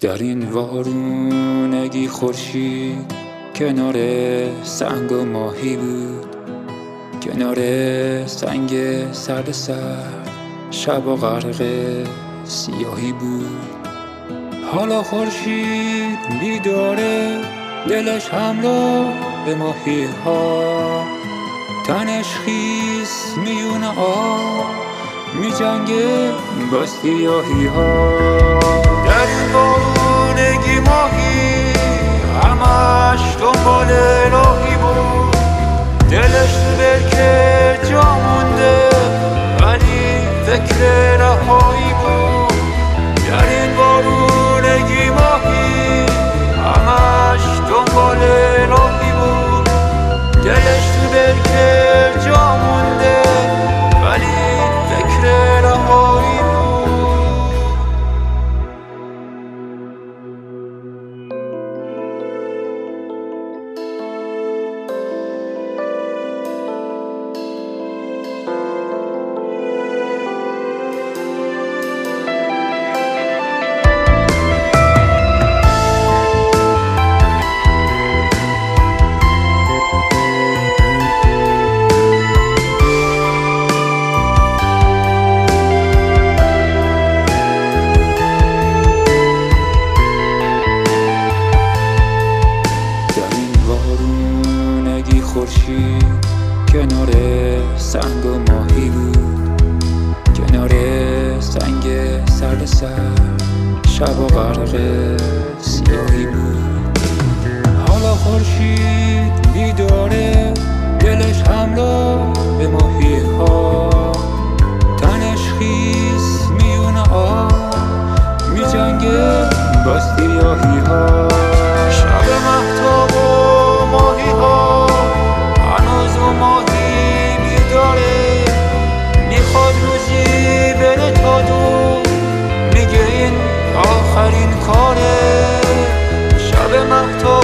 در این وارونگی خورشید کنار سنگ و ماهی بود، کنار سنگ سرد شب و غرق سیاهی بود. حالا خورشید بیداره، دلش همراه به ماهی ها، تنش خیس میون آب میجنگه با سیاهی ها. در این وارونگی ماهی همش دنبال راهی بود، دلش تو برکه جا مونده ولی فکر رهایی بود. در این وارونگی ماهی همش دنبال راهی بود، دلش تو برکه جا مونده ولی فکر رهایی بود. خورشید کنار سنگ و ماهی بود، کنار سنگ سرد شب و غرق سیاهی بود. حالا خورشید بیداره، دلش همراه به ماهی ها، تنش خیس میون آب میجنگه با سیاهی ها. شب مهتاب و ماهی ها ماهی بیداره، میخواد روزی بره تا دور، میگه این آخرین کاره. شب مهتاب